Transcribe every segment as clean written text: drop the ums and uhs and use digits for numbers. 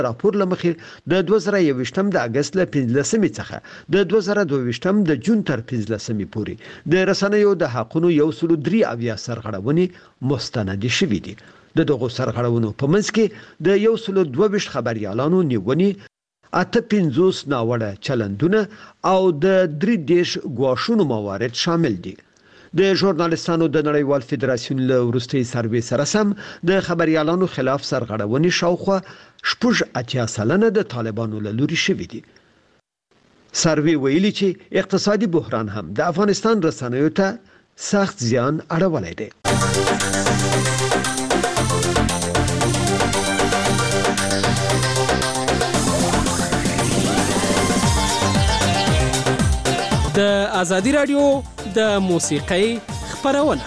راپور لمخې د 2021 د اگست له 15 څخه د 2022 د جون تر 15 پورې د رسنیو د حقونو 103 سرغړونې مستند شوې دي. د دغو سرغړونو په منځ کې د 122 خبريالانو نیونې 58 ناوړه چلندونه او د 33 ګواښونو موارد شامل دي. د ژورنالستانو د نړیوال فدراسیون له وروستي سروې سره سم د خبريالانو خلاف سرغړونې شاوخوا 80% د طالبانو له لوري شوې دي. سروې ویلي چې اقتصادي بحران هم د افغانستان رسنیو ته سخت زیان اړولی دی. د ازادي رادیو د موسیقۍ خبرونه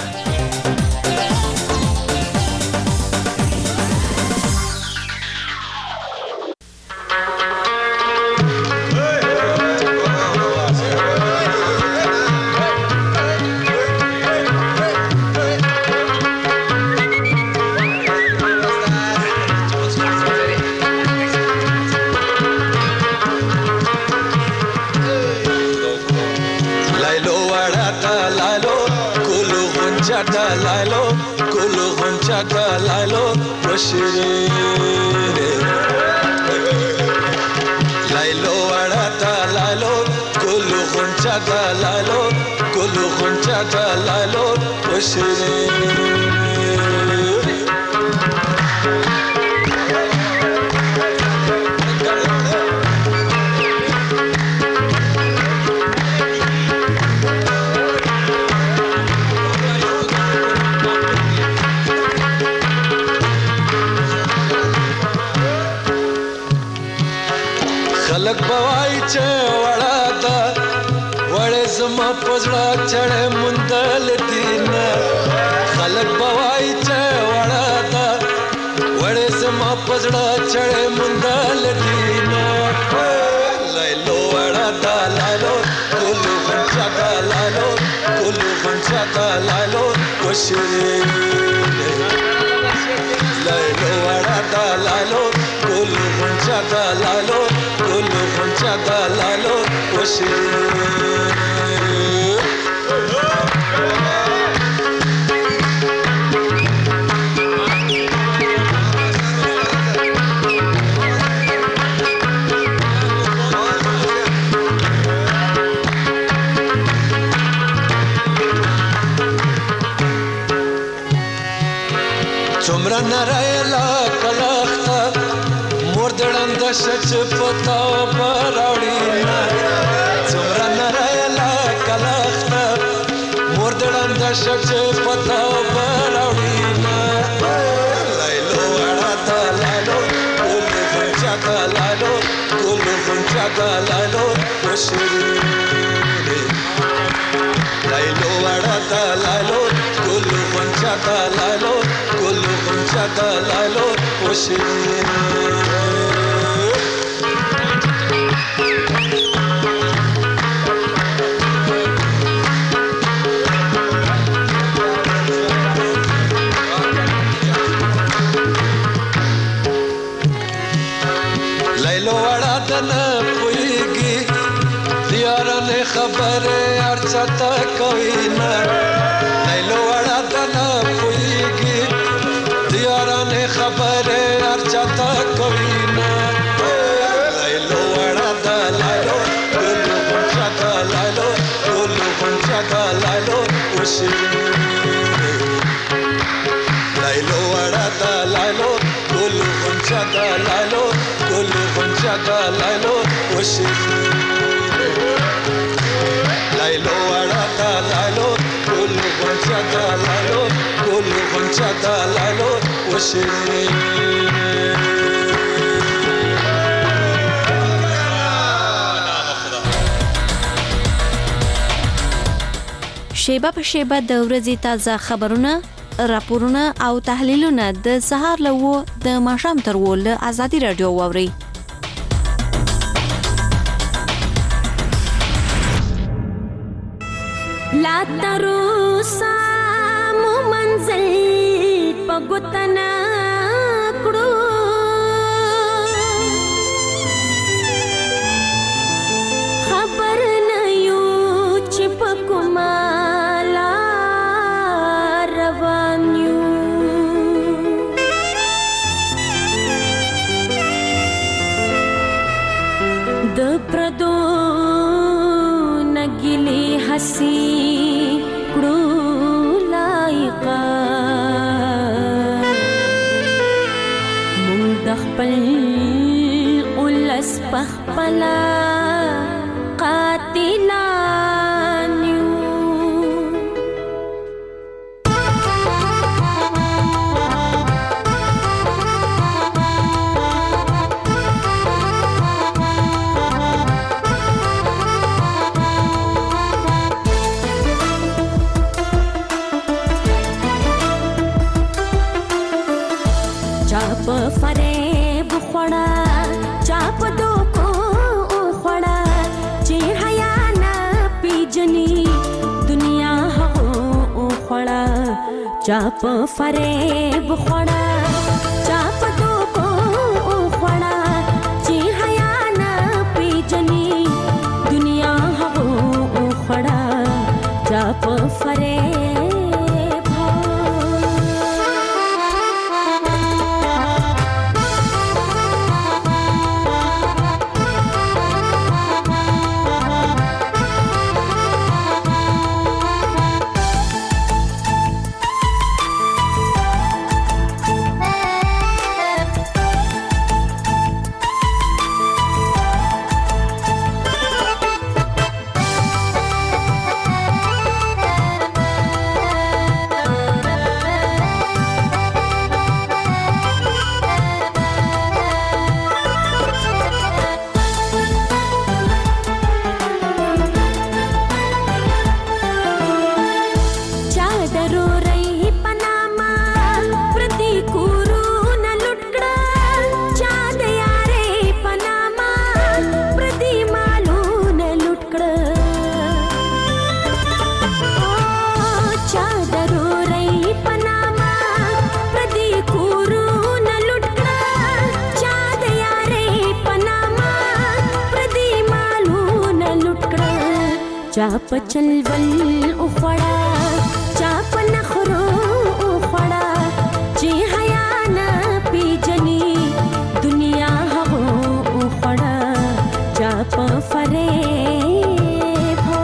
خلق بوای چې وړا دا وړې زما پزړه چړې مندل دین خلق بوای چې وړا دا وړې زما پزړه چړې مندل دین لایلو وړا دا لالو ګلو غنچا دا لالو ګلو غنچا دا لالو وشري لایلو وړا دا لالو ګلو غنچا دا لالو ګلو غنچا دا لالو وشري څومره نرایلا کلاخته مردړند شچ پتا براوړینا څومره نرایلا کلاخته مردړند شچ پتا براوړینا لایلو وړا تا لالو ګل غنچا تا لالو ګل غنچا تا لالو وشري لایلو وړا تا لالو ګل غنچا تا لالو ګل غنچا تا لالو وشري لایلو وړا دنه پويږي دیارانه خبره ارچا تا کوي نه لایلو وړا دنه پويږي دیارانه خبره ارچا تا کوي نه لایلو وړا دا لالو ګلو غنچا تا لالو ګلو غنچا تا لالو وشري لایلو وړا دا لالو ګلو غنچا تا لالو ګلو غنچا تا لالو وشري لایلو وړا دا لالو ګلو غنچا تا لالو ګلو غنچا تا لالو وشري شیبه په شیبه د ورځې تازه خبرونه، راپورونه او تحلیلونه د سهار له 9 د ماښام تر 10 له ازادي رادیو واورئ. لا تروسا مو منزل پګوتنا کړو پردو نګلی حسی کړو لایقا مونږ د خپل ولس پخپلا قاتلان یو چاپ فریب خوڑا چاپ دوکو خوڑا چی حیا نا پیجنی دنیا ہو خوڑا چاپ فریب خوڑا چاپ دوکو خوڑا چی حیا نا پیجنی دنیا ہو خوڑا چاپ فریب چاپ چلول اخوڑا چاپ نخرو اخوڑا چی حیا نا پیجنی دنیا ہو اخوڑا چاپ فریب ہو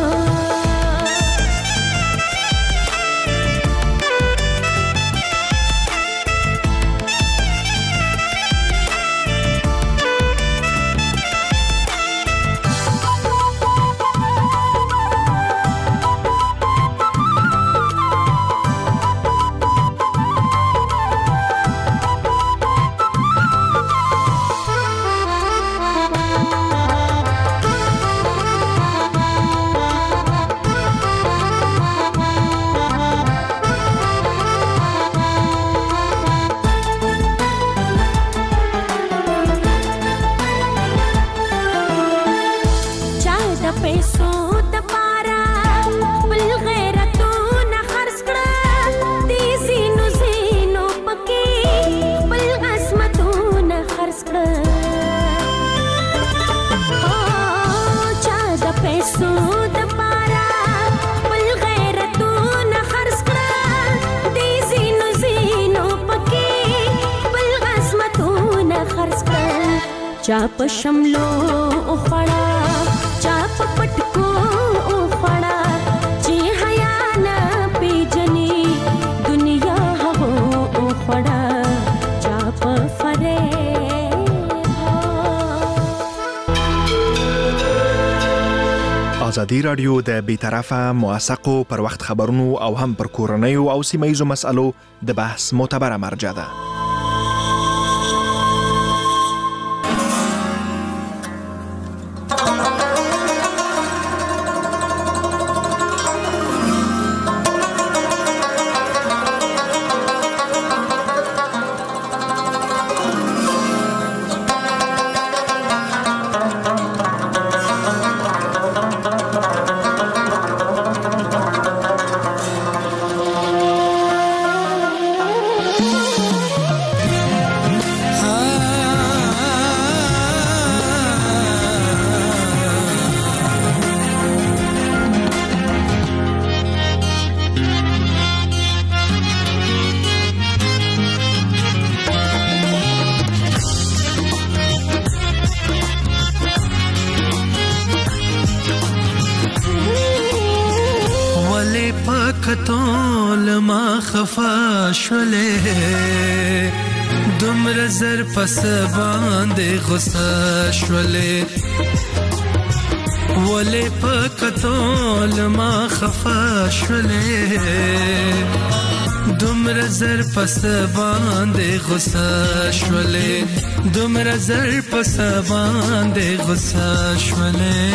چاپ شملو اخوڑا چاپ پٹکو اخوڑا چی حیا نا پیجنی دنیا ہو اخوڑا چاپ فریب ہو. ازادي رادیو د بیطرفه موثقو پر وخت خبرونو او هم پر کورنیو او سیمه‌ییزو مسألو د بحث معتبره مرجع ده. خفا شولې دومره زر پس باندې غصه شولې ولې په کتول ما خفا شولې دومره زر پس باندې غصه شولې دومره زر پس باندې غصه شولې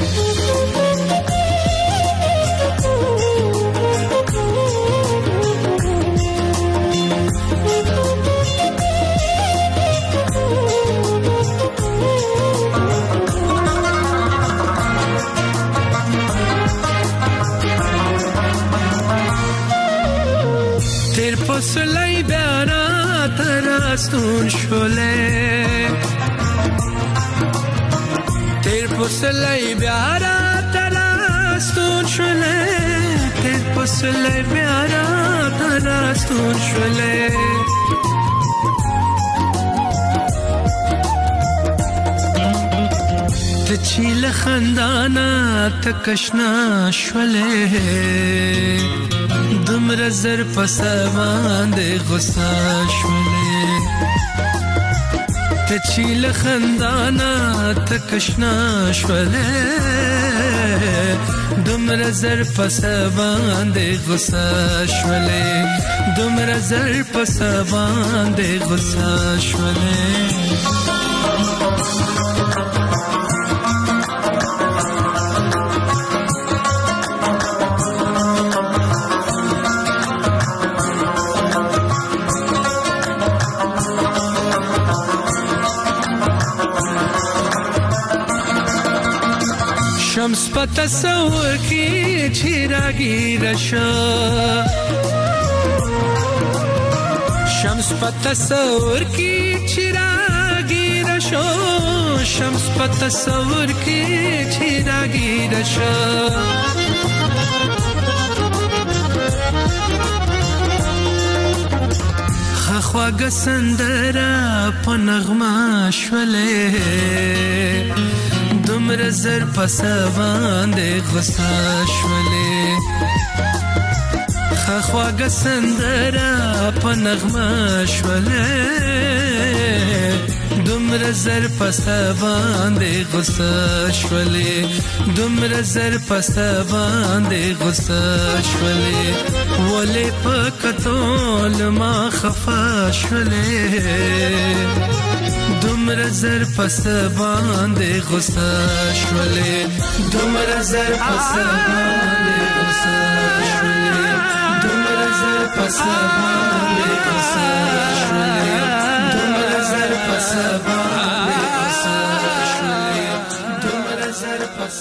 پسلی بیارا تراستون شوله تیر پسلی بیارا تراستون شوله تیر پسلی بیارا تراستون شوله تچیل خندانا تکشنا شوله دومره زر پس باندې غصه شولې ته چې له خندانه تکشنا شولې دومره زر پس باندې غصه شولې دومره زر پس باندې غصه شولې شمس په تصور کې چراغی رشا شمس په تصور کې چراغی رشا شمس په تصور کې چراغی رشا خواږه سندره په نغمه شولې دومره زر پس باندې غصه شولې خواږه سندره په نغمه شولې دومره زر پس باندې غصه شولې دومره زر پس باندې غصه شولې ولې په کتول ما خفا شولې دومره زر پس باندې غصه شولې دومره زر پس باندې غصه شولې دومره زر پس باندې غصه شولې دومره زر پس باندې غصه شولې دومره زر پس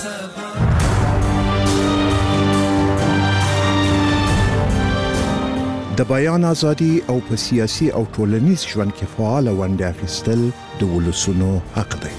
د بیان ازادي او په سیاسي او ټولنیز ژوند کې فعال ونډه اخیستل د ولسونو حق دی.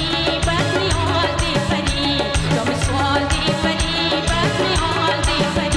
All day,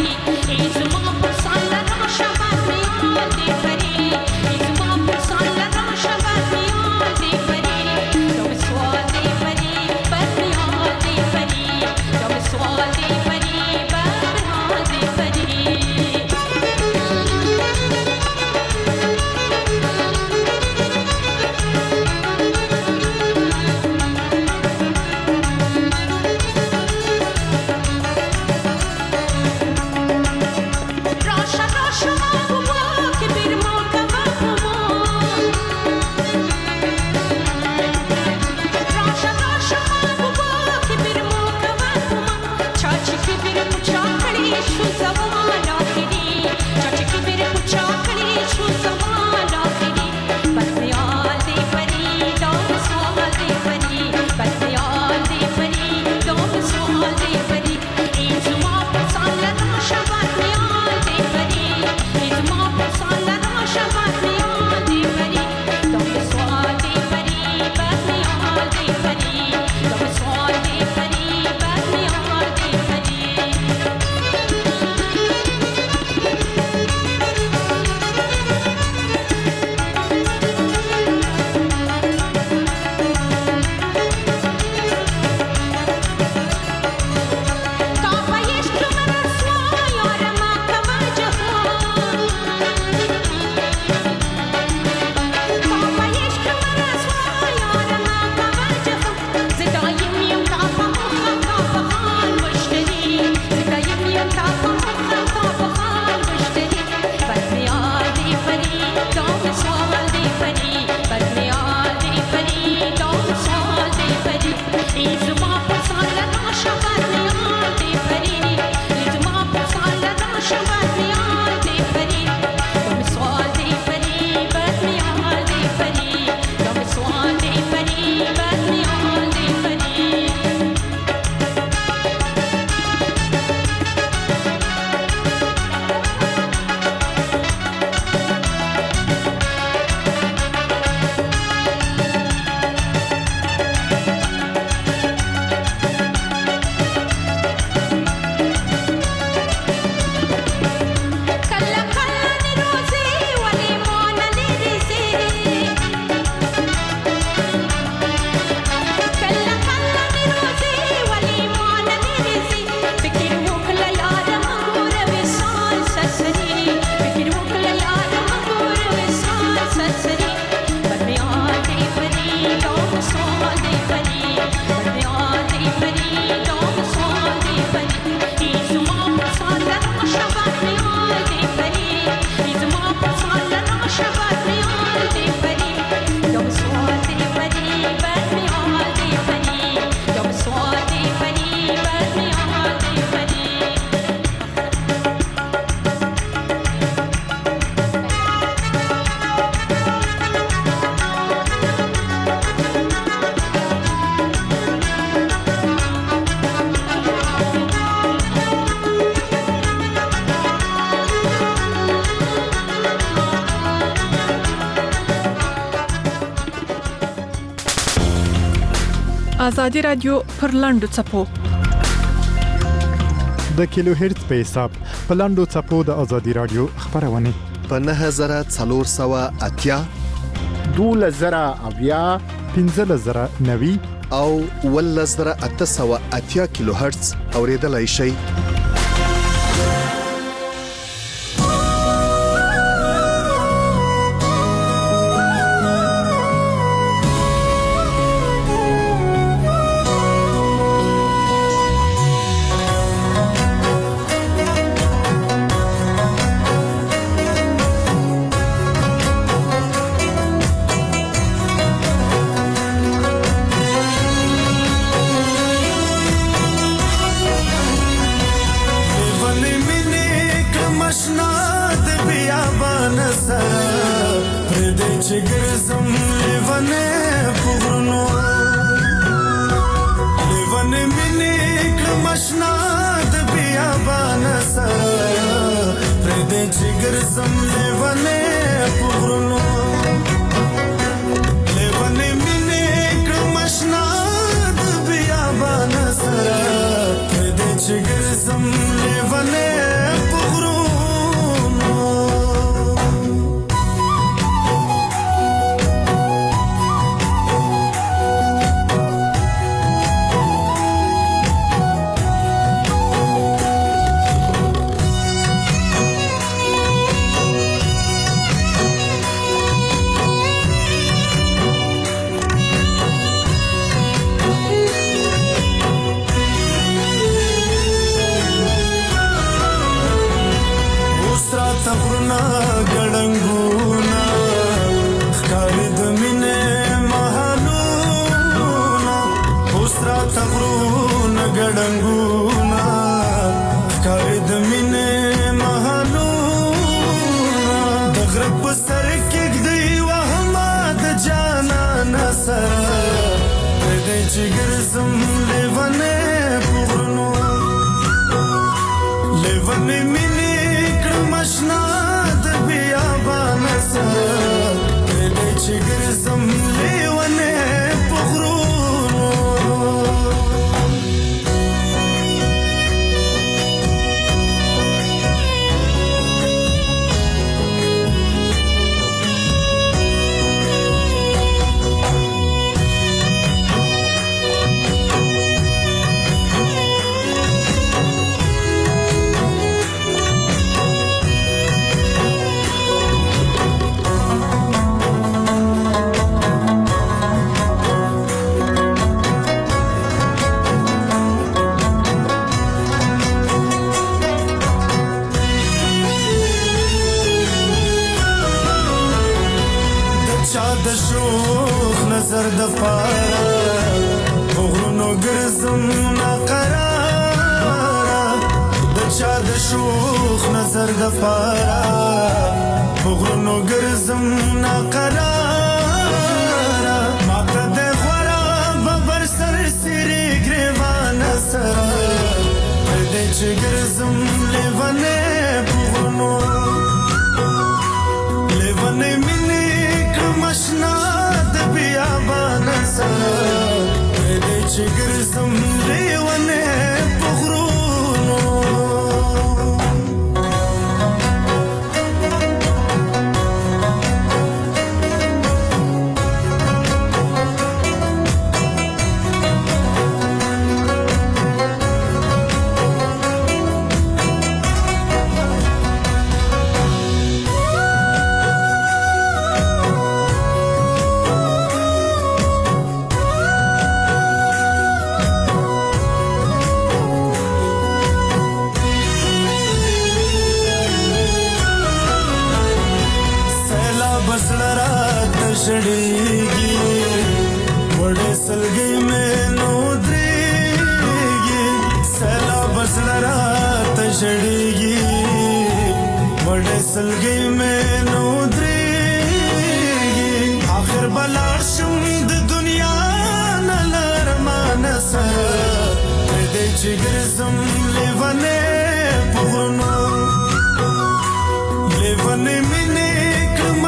ازادي رادیو پر لاندو چپو د کیلو هرتز په حساب په لاندو چپو د ازادي رادیو خبرونه په 9480 2000 1590 او 1880 کیلو هرتز اوریدلای شئ.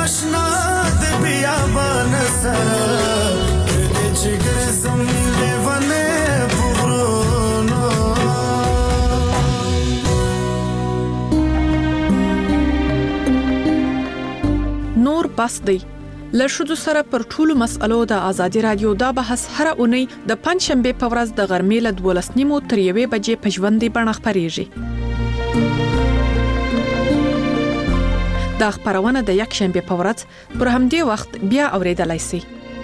Live بس دی. له ښځو سره پر ټولو مسألو د ازادي رادیو دا بحث هر اونۍ د پنځشنبه په ورځ د غرمې له 12:30 تر 1 بجې په ژوندۍ بڼه خپرېږي. دا خبرونه د یکشنبه په ورځ پر همدې وخت بیا اوریدلای شئ.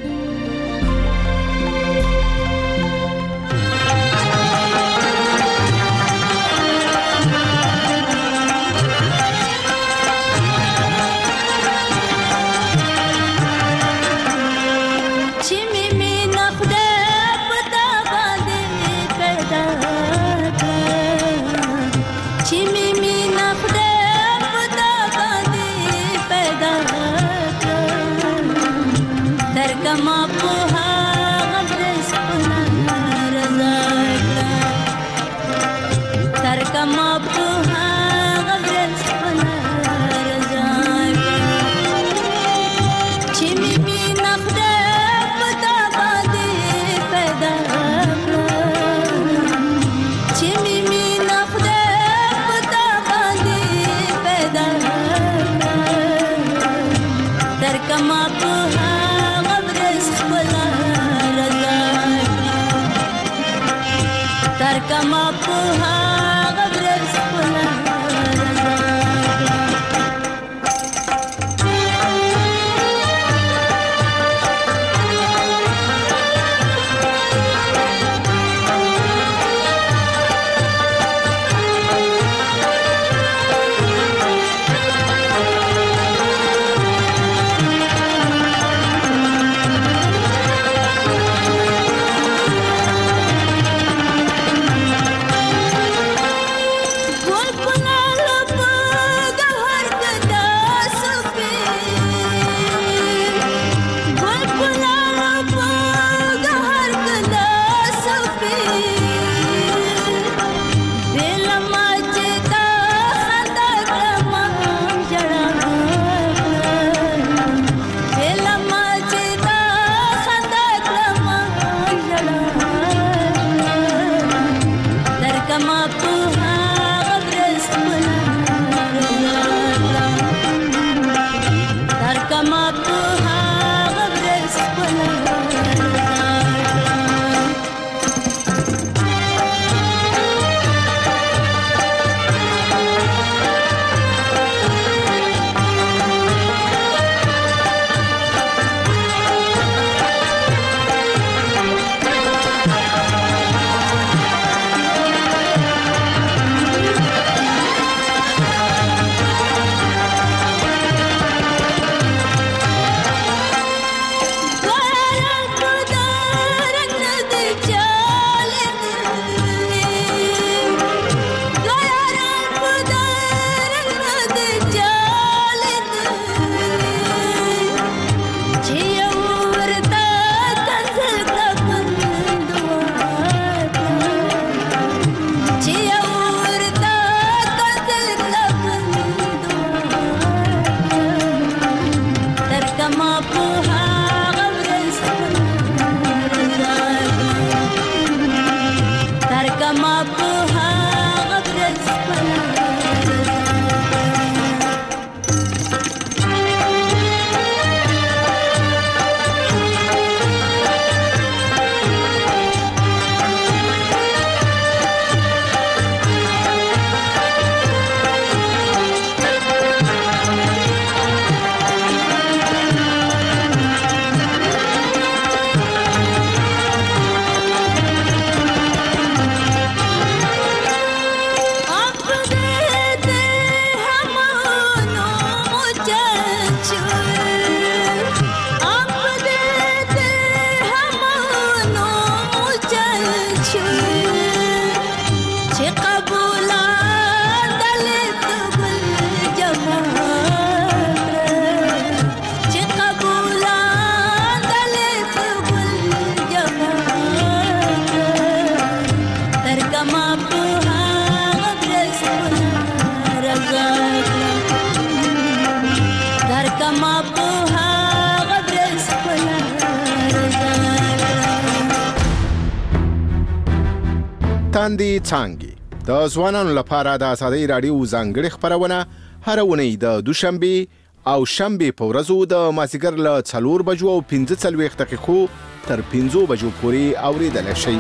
تاندې څانګې د ځوانانو لپاره د ازادۍ راډیو ځانګړې خبرونه هر اونۍ د دوشنبه او شنبه په ورځو د مازیګر له 4 بجو او 45 دقیقو تر 5 بجو پورې اوریدل شي.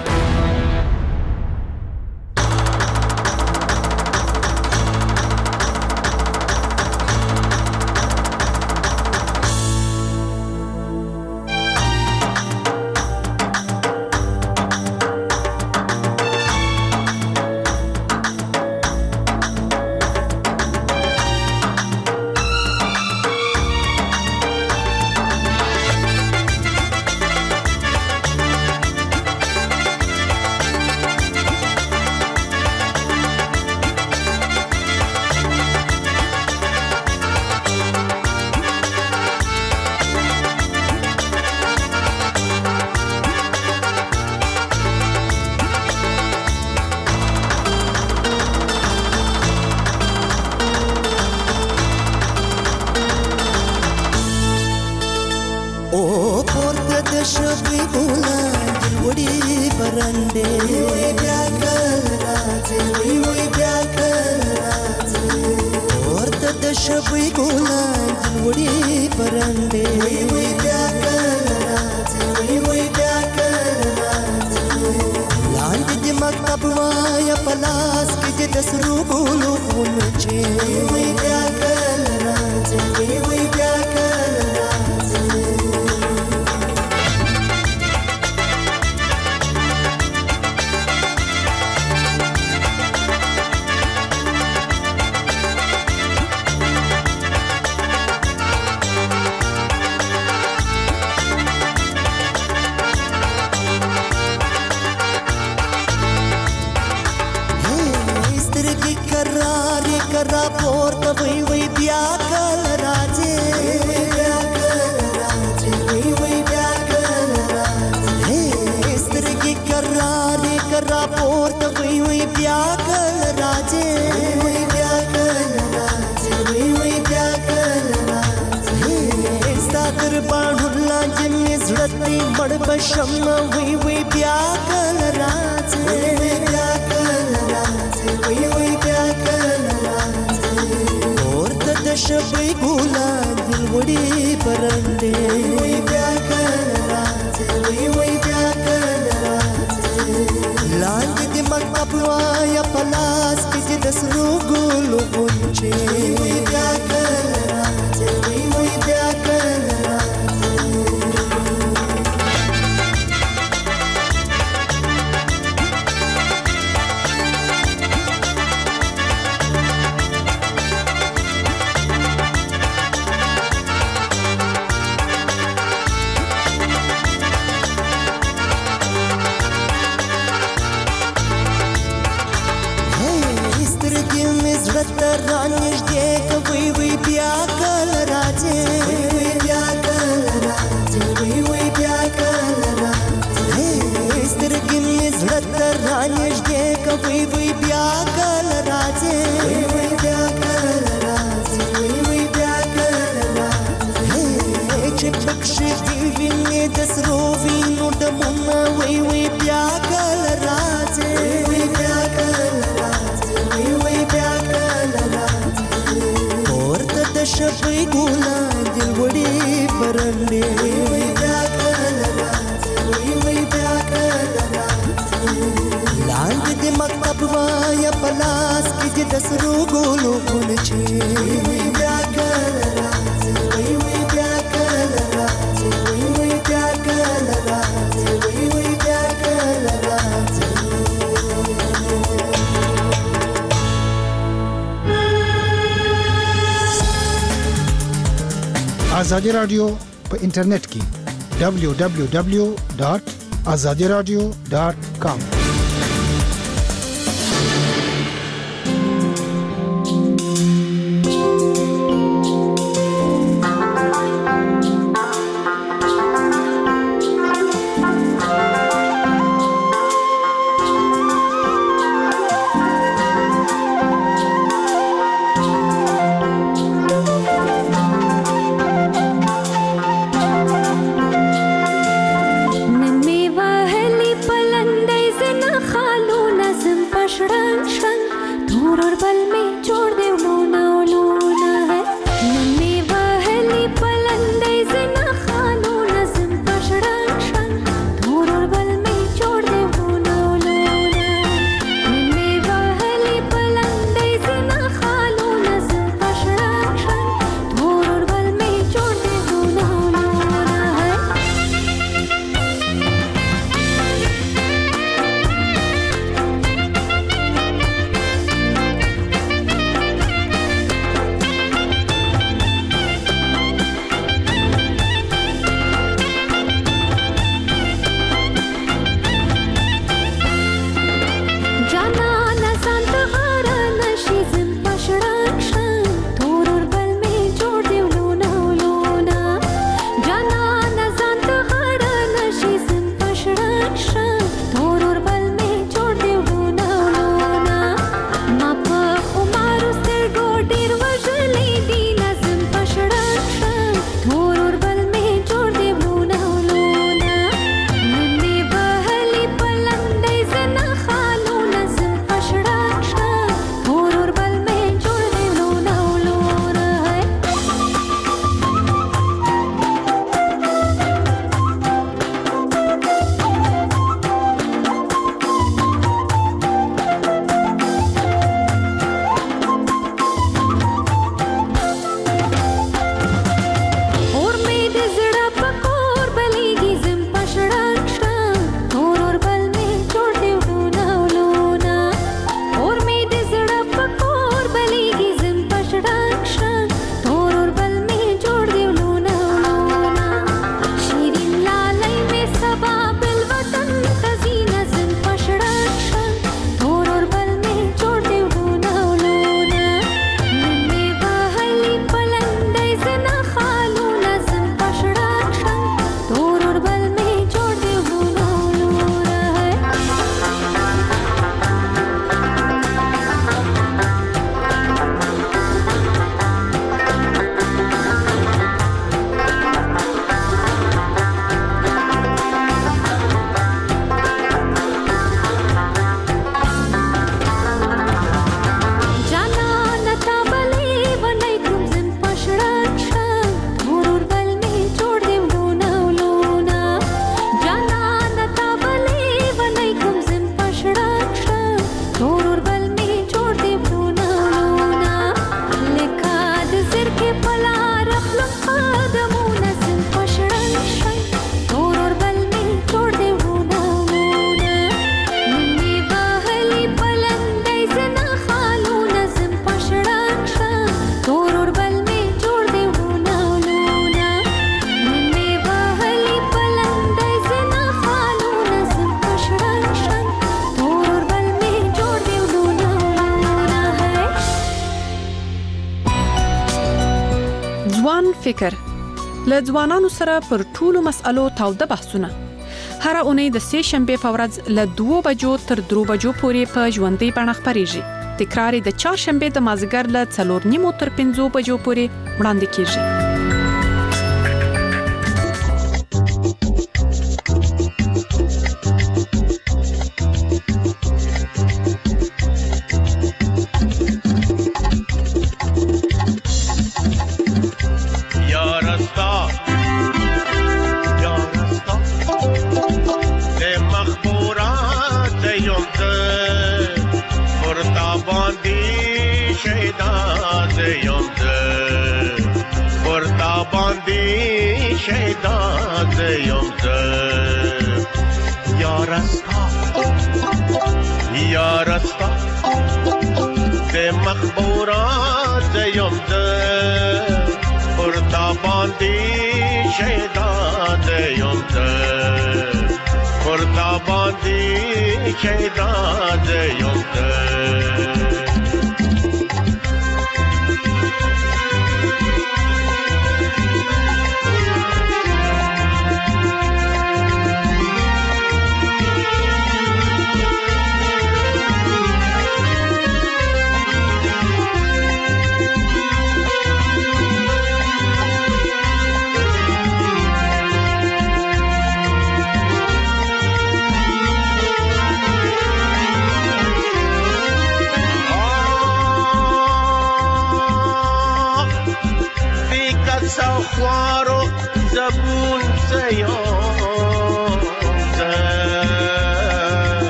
आजादी रेडियो په انټرنیټ کې www.azadiradio.com نن می وهلی پلندې فکر له ځوانانو سره پر ټولو مسألو تاوده بحثونه هر اونۍ د سه شنبه په ورځ له 2 بجو تر 3 بجو پورې په ژوندۍ بڼه خبريږي تکرار د چهارشنبه د مازیګر له 4:30 تر 5 بجو پورې وړاندې کیږي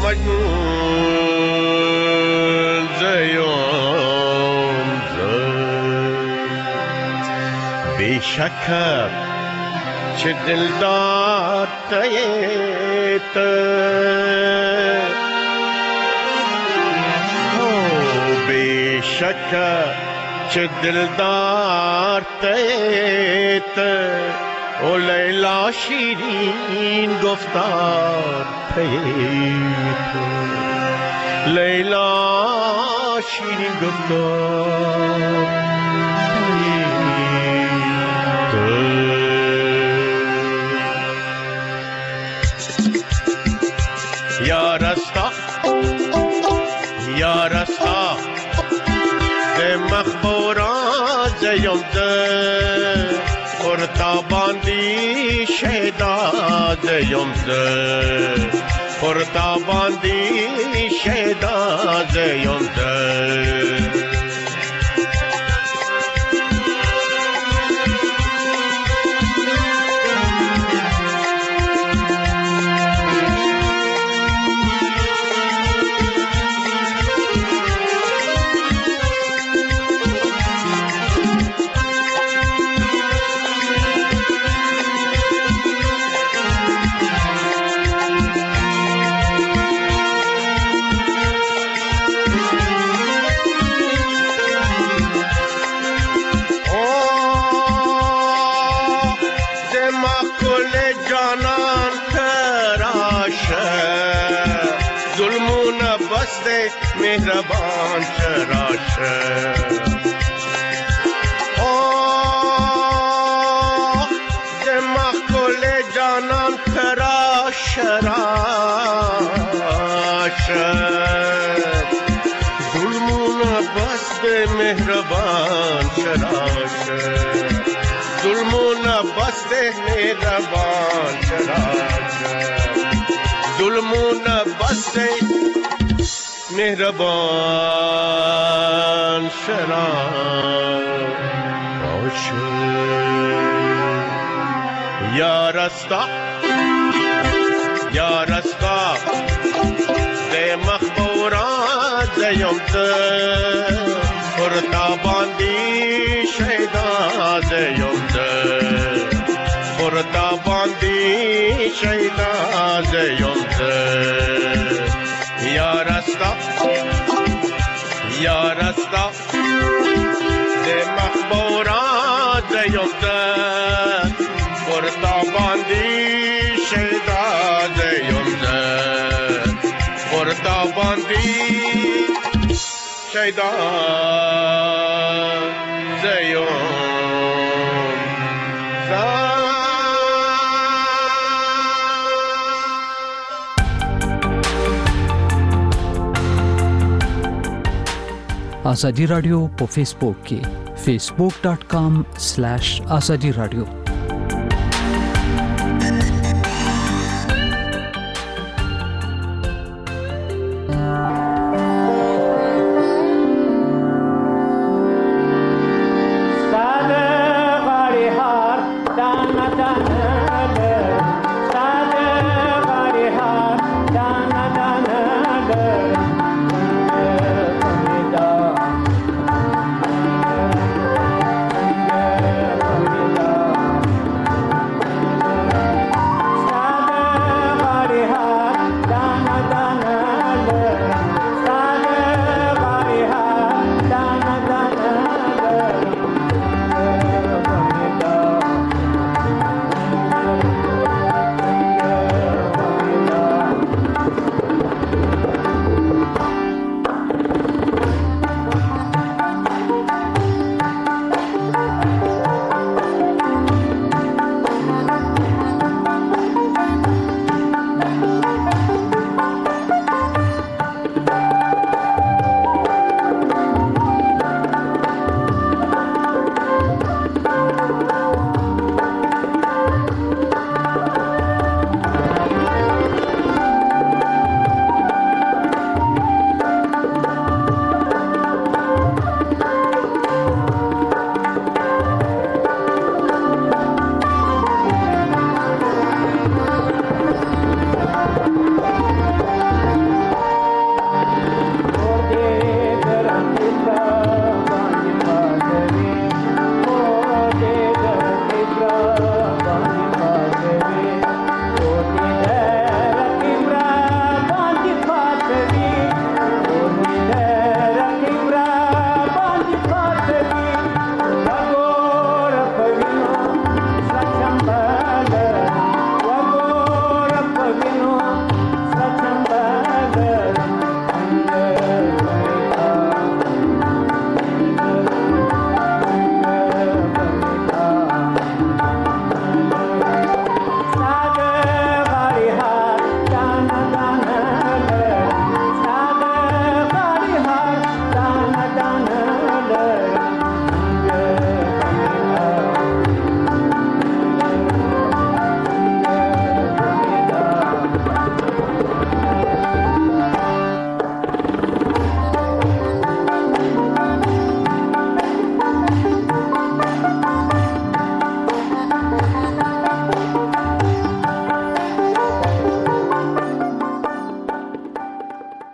مجنون زيوم بشك چه دلدار تیت بشك چه دلدار تیت او لیلا شیرین گفتار تیت لیلا شیرین گفتار تیت یا رستا ده مخبورات زیم ده پرتاباندی شیدا زیم ده پرتاباندی شیدا زیم ده مهربان چراش آه دماغ کل جانان تراش راش ظلمون بست مهربان چراش ظلمون بست مهربان چراش ظلمون بست مهربان شراش یا رستا ده مخبورات زیم ده پرتاباندی شیدا زیم ده پرتاباندی شیدا زیم ده یا رستا ده مخبورات زیم ده پرتاباندی شیدا زیم ده پرتاباندی شیدا زیم آزادی رادیو په فیسبوک کې facebook.com/azadi radio